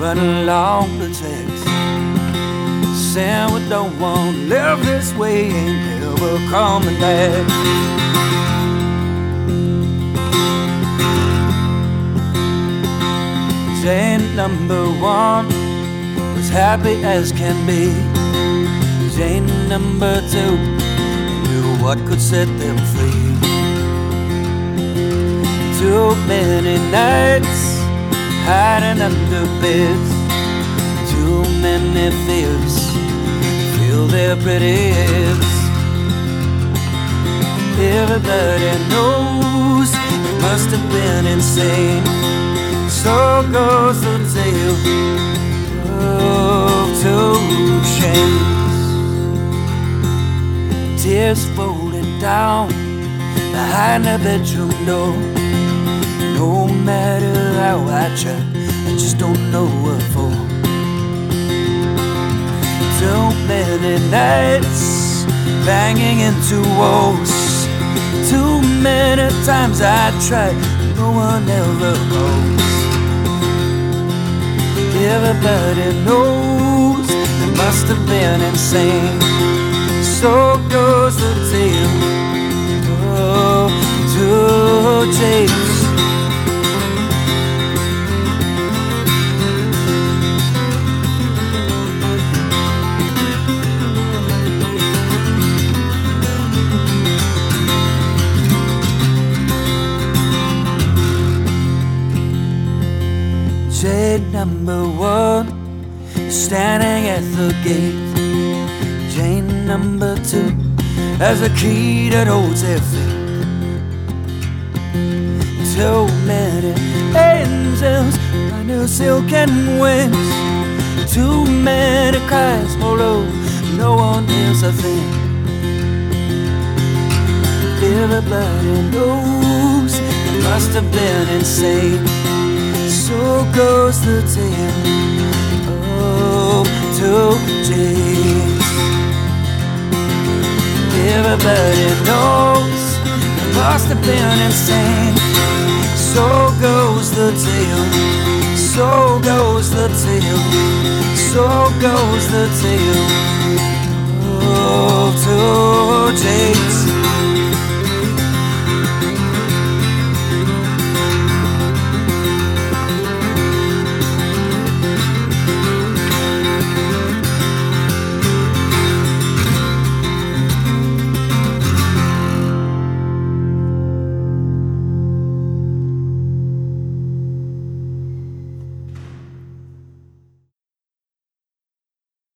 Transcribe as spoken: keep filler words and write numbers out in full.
run along the tracks, saying we don't want to live this way, ain't ever coming back. Jane number one was happy as can be. Jane number two knew what could set them free. Too many nights hiding under beds, too many fears fill their pretty heads. Everybody knows it must have been insane. So goes the tale of two chains. Tears falling down behind the bedroom door. No matter how I try, I just don't know what for. Too many nights banging into walls, too many times I tried, no one ever goes. Everybody knows it must have been insane. So goes the tale of two Janes. Jane number one standing at the gate. Jane number two has a key that holds their fate. Too many angels under silken wings, too many cries, although no one hears a thing. Everybody knows it must have been insane. So goes the tale of two Janes. Everybody knows it must have been insane. So goes the tale, so goes the tale, so goes the tale of two Janes.